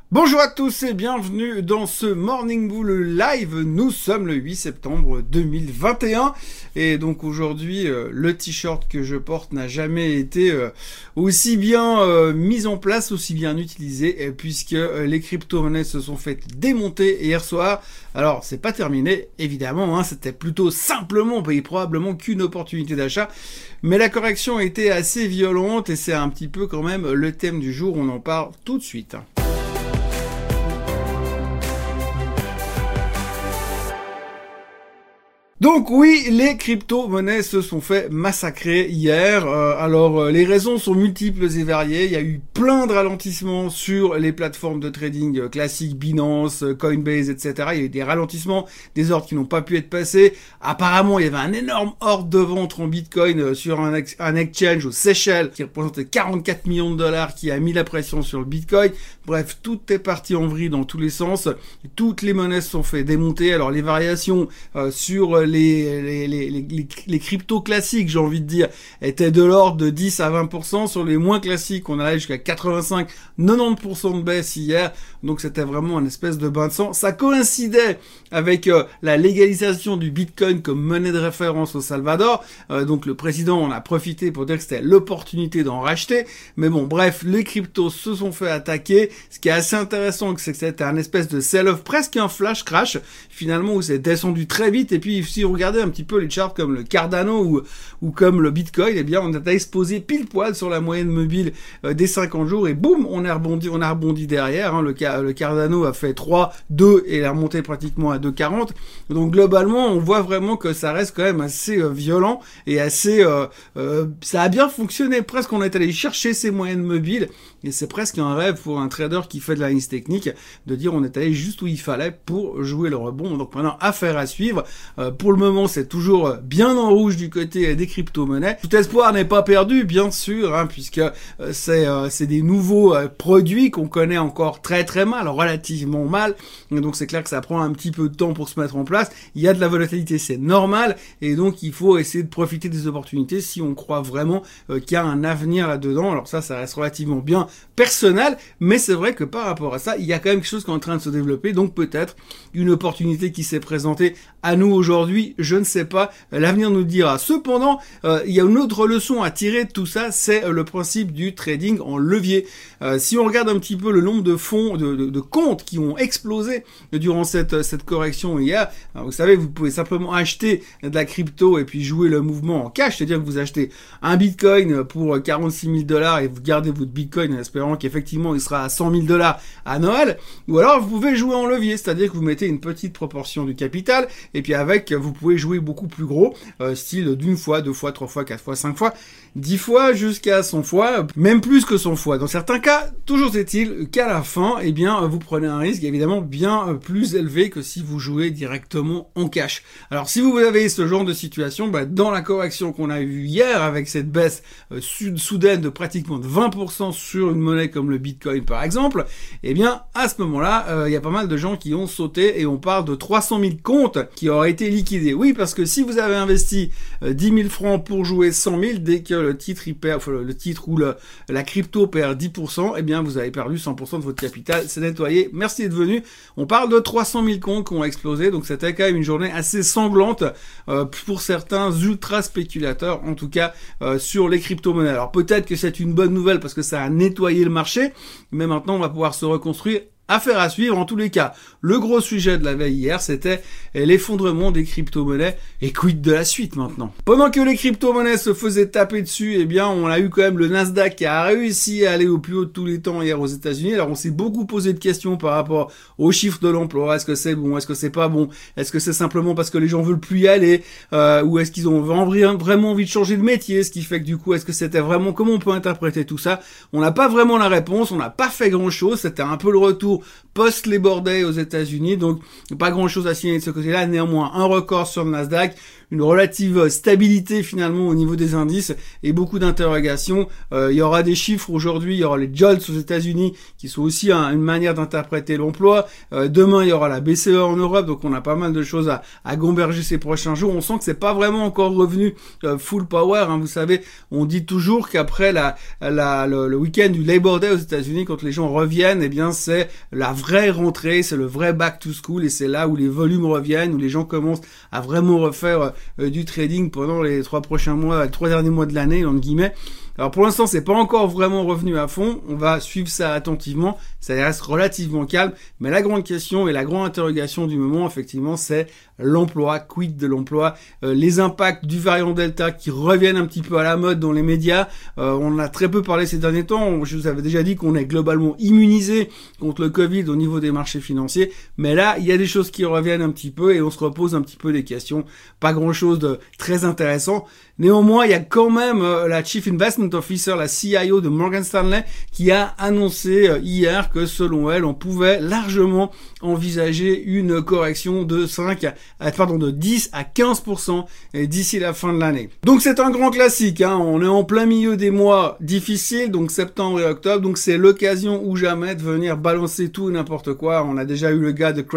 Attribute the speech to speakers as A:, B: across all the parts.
A: Bonjour à tous et bienvenue dans ce Morning Bull Live. Nous sommes le 8 septembre 2021 et donc aujourd'hui le t-shirt que je porte n'a jamais été aussi bien mis en place, aussi bien utilisé puisque les crypto-monnaies se sont faites démonter hier soir. Alors c'est pas terminé évidemment, c'était plutôt simplement et probablement qu'une opportunité d'achat. Mais la correction a été assez violente et c'est un petit peu quand même le thème du jour, on en parle tout de suite. Donc oui, les crypto-monnaies se sont fait massacrer hier. Les raisons sont multiples et variées. Il y a eu plein de ralentissements sur les plateformes de trading classiques, Binance, Coinbase, etc. Il y a eu des ralentissements, des ordres qui n'ont pas pu être passés. Apparemment, il y avait un énorme ordre de vente en Bitcoin sur un exchange aux Seychelles qui représentait 44 millions de dollars qui a mis la pression sur le Bitcoin. Bref, tout est parti en vrille dans tous les sens. Toutes les monnaies se sont fait démonter. Alors les variations sur les cryptos classiques, j'ai envie de dire, étaient de l'ordre de 10 à 20%. Sur les moins classiques, on allait jusqu'à 85-90% de baisse hier. Donc c'était vraiment un espèce de bain de sang. Ça coïncidait avec la légalisation du Bitcoin comme monnaie de référence au Salvador. Donc le président en a profité pour dire que c'était l'opportunité d'en racheter. Mais bon, bref, les cryptos se sont fait attaquer. Ce qui est assez intéressant, c'est que c'était un espèce de sell-off, presque un flash crash, finalement, où c'est descendu très vite. Et puis, si vous regardez un petit peu les charts comme le Cardano ou comme le Bitcoin, eh bien, on était exposé pile poil sur la moyenne mobile des 50 jours et boum, on a rebondi derrière. Le Cardano a fait 3, 2 et est remonté pratiquement à 2,40. Donc, globalement, on voit vraiment que ça reste quand même assez violent et assez, ça a bien fonctionné. Presque, on est allé chercher ces moyennes mobiles et c'est presque un rêve pour un trader qui fait de l'analyse technique de dire on est allé juste où il fallait pour jouer le rebond. Donc maintenant, affaire à suivre. Pour le moment, c'est toujours bien en rouge du côté des crypto-monnaies. Tout espoir n'est pas perdu, bien sûr, puisque c'est des nouveaux produits qu'on connaît encore très très mal, relativement mal. Et donc c'est clair que ça prend un petit peu de temps pour se mettre en place. Il y a de la volatilité, c'est normal. Et donc il faut essayer de profiter des opportunités si on croit vraiment qu'il y a un avenir là-dedans. Alors ça reste relativement bien personnel, mais c'est vrai que par rapport à ça, il y a quand même quelque chose qui est en train de se développer. Donc peut-être une opportunité qui s'est présentée à nous aujourd'hui, je ne sais pas, l'avenir nous le dira. Cependant, il y a une autre leçon à tirer de tout ça, c'est le principe du trading en levier. Si on regarde un petit peu le nombre de fonds, de comptes qui ont explosé durant cette correction hier, vous savez, vous pouvez simplement acheter de la crypto et puis jouer le mouvement en cash, c'est-à-dire que vous achetez un Bitcoin pour 46 000 dollars et vous gardez votre Bitcoin en espérant qu'effectivement il sera à 100 000 dollars à Noël, ou alors vous pouvez jouer en levier, c'est-à-dire que vous mettez une petite proportion du capital et puis avec, vous pouvez jouer beaucoup plus gros, style d'une fois, 2 fois, 3 fois, 4 fois, 5 fois, 10 fois jusqu'à 100 fois, même plus que 100 fois. Dans certains cas, toujours est-il qu'à la fin, eh bien, vous prenez un risque évidemment bien plus élevé que si vous jouez directement en cash. Alors, si vous avez ce genre de situation, dans la correction qu'on a vue hier avec cette baisse soudaine de pratiquement de 20% sur une monnaie comme le Bitcoin par exemple, eh bien, à ce moment-là, il y a pas mal de gens qui ont sauté et on parle de 300 000 comptes qui auraient été liquidés. Oui, parce que si vous avez investi 10 000 francs pour jouer 100 000, dès que le titre le titre ou la crypto perd 10%, eh bien vous avez perdu 100% de votre capital. C'est nettoyé. Merci d'être venu. On parle de 300 000 comptes qui ont explosé, donc c'était quand même une journée assez sanglante pour certains ultra spéculateurs, en tout cas sur les crypto-monnaies. Alors peut-être que c'est une bonne nouvelle parce que ça a nettoyé le marché, mais maintenant on va pouvoir se reconstruire. Affaire à suivre en tous les cas. Le gros sujet de la veille hier, c'était l'effondrement des crypto-monnaies et quid de la suite maintenant. Pendant que les crypto-monnaies se faisaient taper dessus, eh bien, on a eu quand même le Nasdaq qui a réussi à aller au plus haut de tous les temps hier aux États-Unis. Alors, on s'est beaucoup posé de questions par rapport aux chiffres de l'emploi. Est-ce que c'est bon? Est-ce que c'est pas bon? Est-ce que c'est simplement parce que les gens veulent plus y aller? Ou est-ce qu'ils ont vraiment envie de changer de métier? Ce qui fait que du coup, est-ce que c'était vraiment, comment on peut interpréter tout ça? On n'a pas vraiment la réponse. On n'a pas fait grand chose. C'était un peu le retour post-Labor Day aux États-Unis, donc pas grand-chose à signaler de ce côté-là. Néanmoins, un record sur le Nasdaq, une relative stabilité finalement au niveau des indices et beaucoup d'interrogations. Il y aura des chiffres aujourd'hui, il y aura les JOLTS aux États-Unis qui sont aussi une manière d'interpréter l'emploi. Demain, il y aura la BCE en Europe, donc on a pas mal de choses à gomberger ces prochains jours. On sent que c'est pas vraiment encore revenu full power. Hein. Vous savez, on dit toujours qu'après le week-end du Labor Day aux États-Unis, quand les gens reviennent, eh bien c'est la vraie rentrée, c'est le vrai back to school et c'est là où les volumes reviennent, où les gens commencent à vraiment refaire du trading pendant les 3 derniers mois de l'année, entre guillemets. Alors pour l'instant, c'est pas encore vraiment revenu à fond. On va suivre ça attentivement. Ça reste relativement calme. Mais la grande question et la grande interrogation du moment, effectivement, c'est l'emploi. Quid de l'emploi? Les impacts du variant Delta qui reviennent un petit peu à la mode dans les médias. On en a très peu parlé ces derniers temps. Je vous avais déjà dit qu'on est globalement immunisé contre le Covid au niveau des marchés financiers. Mais là, il y a des choses qui reviennent un petit peu et on se repose un petit peu des questions. Pas grand chose de très intéressant. Néanmoins, il y a quand même la Chief Investment Officer, la CIO de Morgan Stanley, qui a annoncé hier que selon elle, on pouvait largement envisager une correction de 10 à 15% d'ici la fin de l'année. Donc c'est un grand classique, hein. On est en plein milieu des mois difficiles, donc septembre et octobre, donc c'est l'occasion ou jamais de venir balancer tout et n'importe quoi. On a déjà eu le gars de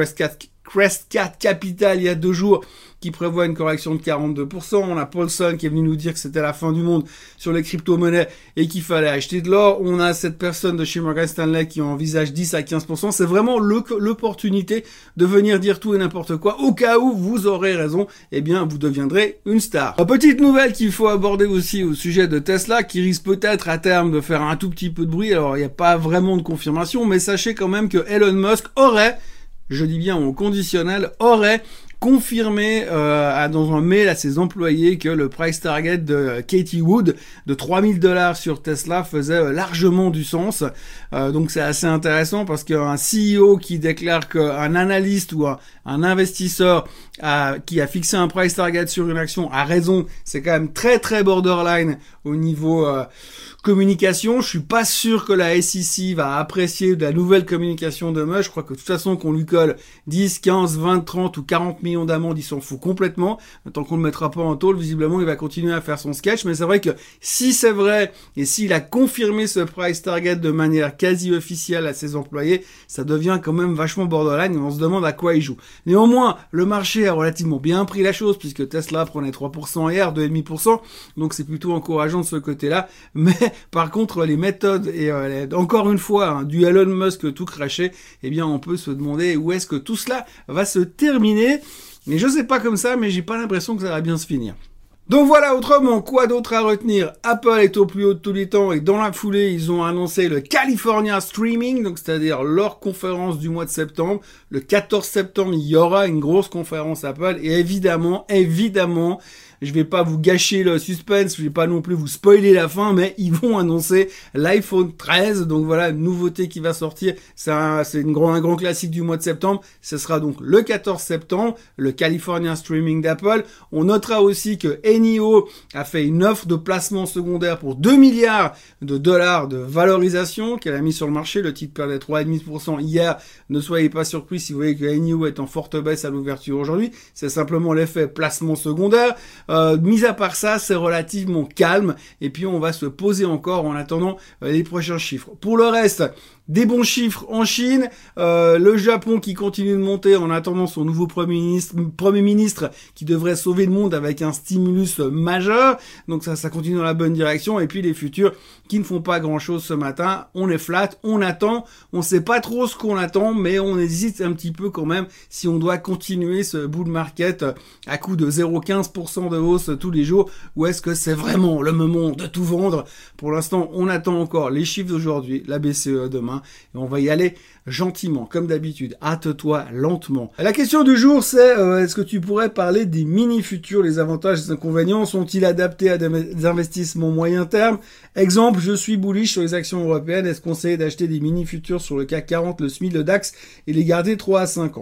A: Crescat Capital il y a 2 jours qui prévoit une correction de 42%. On a Paulson qui est venu nous dire que c'était la fin du monde sur les crypto-monnaies et qu'il fallait acheter de l'or. On a cette personne de chez Morgan Stanley qui envisage 10 à 15%. C'est vraiment l'opportunité de venir dire tout et n'importe quoi. Au cas où vous aurez raison, eh bien, vous deviendrez une star. Petite nouvelle qu'il faut aborder aussi au sujet de Tesla, qui risque peut-être à terme de faire un tout petit peu de bruit. Alors, il n'y a pas vraiment de confirmation, mais sachez quand même que Elon Musk aurait, je dis bien au conditionnel, aurait confirmé dans un mail à ses employés que le price target de Katie Wood de $3,000 sur Tesla faisait largement du sens. Donc c'est assez intéressant parce qu'un CEO qui déclare qu'un analyste ou un investisseur qui a fixé un price target sur une action a raison, c'est quand même très très borderline au niveau communication. Je suis pas sûr que la SEC va apprécier de la nouvelle communication de Musk. Je crois que de toute façon qu'on lui colle 10, 15, 20, 30 ou 40 millions d'amendes, il s'en fout complètement. Tant qu'on ne le mettra pas en tôle, visiblement, il va continuer à faire son sketch. Mais c'est vrai que si c'est vrai et s'il a confirmé ce price target de manière quasi officielle à ses employés, ça devient quand même vachement borderline et on se demande à quoi il joue. Néanmoins, le marché a relativement bien pris la chose puisque Tesla prenait 3% hier, 2,5%. Donc c'est plutôt encourageant de ce côté-là. Mais par contre, les méthodes et encore une fois, du Elon Musk tout craché, eh bien, on peut se demander où est-ce que tout cela va se terminer. Mais je sais pas comme ça, mais j'ai pas l'impression que ça va bien se finir. Donc voilà, autrement, quoi d'autre à retenir? Apple est au plus haut de tous les temps et dans la foulée, ils ont annoncé le California Streaming, donc c'est-à-dire leur conférence du mois de septembre. Le 14 septembre, il y aura une grosse conférence Apple et évidemment, je vais pas vous gâcher le suspense, je vais pas non plus vous spoiler la fin, mais ils vont annoncer l'iPhone 13. Donc voilà, une nouveauté qui va sortir. C'est un grand classique du mois de septembre. Ce sera donc le 14 septembre, le California Streaming d'Apple. On notera aussi que NIO a fait une offre de placement secondaire pour 2 milliards de dollars de valorisation qu'elle a mis sur le marché. Le titre perdait 3,5% hier. Ne soyez pas surpris si vous voyez que NIO est en forte baisse à l'ouverture aujourd'hui. C'est simplement l'effet placement secondaire. Mis à part ça, c'est relativement calme et puis on va se poser encore en attendant les prochains chiffres. Pour le reste, des bons chiffres en Chine, le Japon qui continue de monter en attendant son nouveau premier ministre qui devrait sauver le monde avec un stimulus majeur. Donc ça continue dans la bonne direction. Et puis les futurs qui ne font pas grand chose ce matin. On est flat, on attend. On sait pas trop ce qu'on attend, mais on hésite un petit peu quand même si on doit continuer ce bull market à coup de 0,15% de hausse tous les jours ou est-ce que c'est vraiment le moment de tout vendre? Pour l'instant, on attend encore les chiffres d'aujourd'hui, la BCE demain. Et on va y aller gentiment, comme d'habitude. Hâte-toi lentement. La question du jour, c'est est-ce que tu pourrais parler des mini-futurs? Les avantages et les inconvénients sont-ils adaptés à des investissements moyen terme? Exemple, je suis bullish sur les actions européennes. Est-ce conseillé d'acheter des mini-futurs sur le CAC 40, le SMI, le DAX et les garder 3 à 5 ans?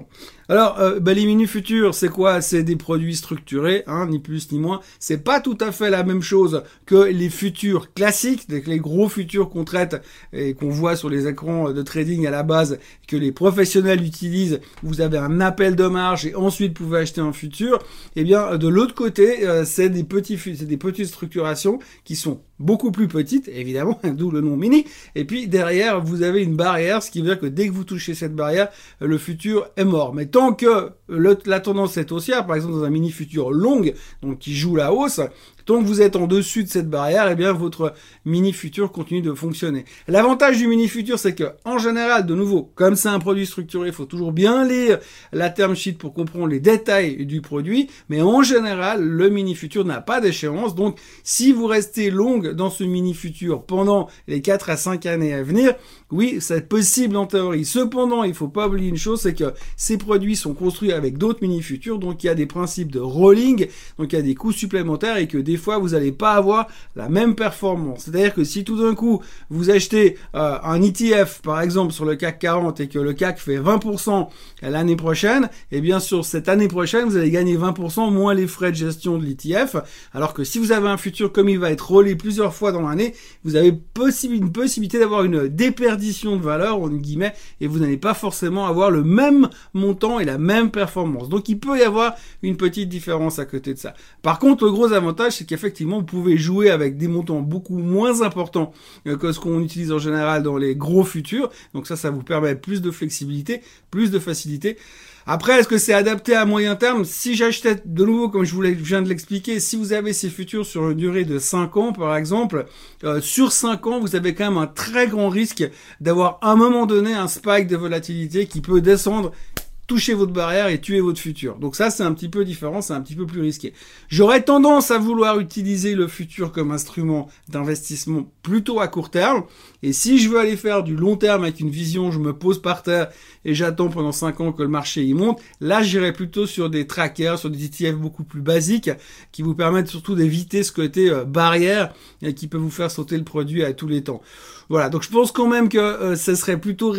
A: Alors, les mini futurs, c'est quoi? C'est des produits structurés, hein, ni plus ni moins. C'est pas tout à fait la même chose que les futurs classiques, les gros futurs qu'on traite et qu'on voit sur les écrans de trading à la base, que les professionnels utilisent. Vous avez un appel de marge et ensuite vous pouvez acheter un futur. Eh bien, de l'autre côté, c'est des petites structurations qui sont beaucoup plus petites, évidemment, d'où le nom mini. Et puis derrière, vous avez une barrière, ce qui veut dire que dès que vous touchez cette barrière, le futur est mort. Mais tant que la tendance est haussière, par exemple dans un mini futur long, donc qui joue la hausse, tant que vous êtes en dessus de cette barrière, eh bien votre mini futur continue de fonctionner. L'avantage du mini futur, c'est que en général, de nouveau, comme c'est un produit structuré, il faut toujours bien lire la term sheet pour comprendre les détails du produit. Mais en général, le mini futur n'a pas d'échéance. Donc, si vous restez long dans ce mini futur pendant les 4 à 5 années à venir, oui, c'est possible en théorie. Cependant, il faut pas oublier une chose, c'est que ces produits sont construits avec d'autres mini futurs, donc il y a des principes de rolling, donc il y a des coûts supplémentaires et que des fois vous n'allez pas avoir la même performance. C'est-à-dire que si tout d'un coup vous achetez un ETF par exemple sur le CAC 40 et que le CAC fait 20% l'année prochaine, et bien sur cette année prochaine vous allez gagner 20% moins les frais de gestion de l'ETF, alors que si vous avez un futur comme il va être rollé plusieurs fois dans l'année, vous avez une possibilité d'avoir une déperdition de valeur, en guillemets, et vous n'allez pas forcément avoir le même montant et la même performance. Donc il peut y avoir une petite différence à côté de ça. Par contre, le gros avantage, c'est qu'effectivement, vous pouvez jouer avec des montants beaucoup moins importants que ce qu'on utilise en général dans les gros futurs. Donc ça vous permet plus de flexibilité, plus de facilité. Après, est-ce que c'est adapté à moyen terme? Si j'achetais de nouveau, comme je viens de l'expliquer, si vous avez ces futurs sur une durée de 5 ans, par exemple, sur 5 ans, vous avez quand même un très grand risque d'avoir à un moment donné un spike de volatilité qui peut descendre, toucher votre barrière et tuer votre futur. Donc ça, c'est un petit peu différent, c'est un petit peu plus risqué. J'aurais tendance à vouloir utiliser le futur comme instrument d'investissement plutôt à court terme. Et si je veux aller faire du long terme avec une vision, je me pose par terre et j'attends pendant 5 ans que le marché y monte, là, j'irai plutôt sur des trackers, sur des ETF beaucoup plus basiques qui vous permettent surtout d'éviter ce côté barrière et qui peut vous faire sauter le produit à tous les temps. Voilà, donc je pense quand même que ça serait plutôt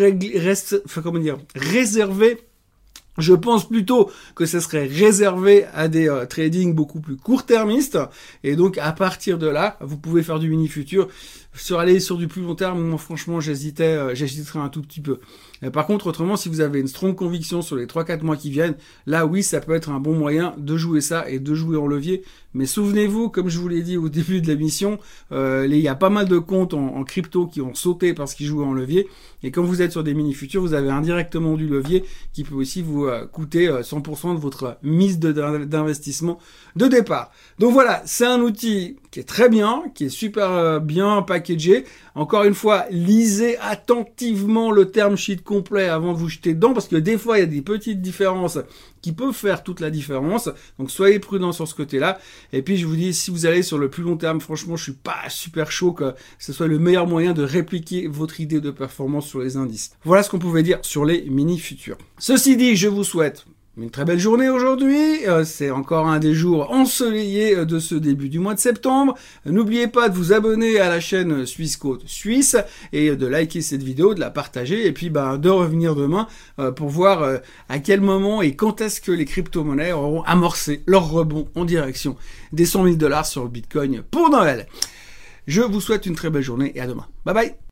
A: réservé. Je pense plutôt que ce serait réservé à des trading beaucoup plus court-termistes. Et donc, à partir de là, vous pouvez faire du mini-futur. Aller sur du plus long terme, moi, franchement, j'hésiterais un tout petit peu. Par contre, autrement, si vous avez une strong conviction sur les 3-4 mois qui viennent, là, oui, ça peut être un bon moyen de jouer ça et de jouer en levier. Mais souvenez-vous, comme je vous l'ai dit au début de l'émission, il y a pas mal de comptes en crypto qui ont sauté parce qu'ils jouaient en levier. Et quand vous êtes sur des mini-futurs, vous avez indirectement du levier qui peut aussi vous coûter 100% de votre mise d'investissement de départ. Donc voilà, c'est un outil qui est très bien, qui est super bien packagé. Encore une fois, lisez attentivement le term sheet complet avant de vous jeter dedans, parce que des fois, il y a des petites différences qui peuvent faire toute la différence. Donc, soyez prudents sur ce côté-là. Et puis, je vous dis, si vous allez sur le plus long terme, franchement, je suis pas super chaud que ce soit le meilleur moyen de répliquer votre idée de performance sur les indices. Voilà ce qu'on pouvait dire sur les mini-futurs. Ceci dit, je vous souhaite une très belle journée aujourd'hui, c'est encore un des jours ensoleillés de ce début du mois de septembre. N'oubliez pas de vous abonner à la chaîne Suisse Côte Suisse et de liker cette vidéo, de la partager et puis de revenir demain pour voir à quel moment et quand est-ce que les crypto-monnaies auront amorcé leur rebond en direction des 100 000 $ sur le Bitcoin pour Noël. Je vous souhaite une très belle journée et à demain. Bye bye.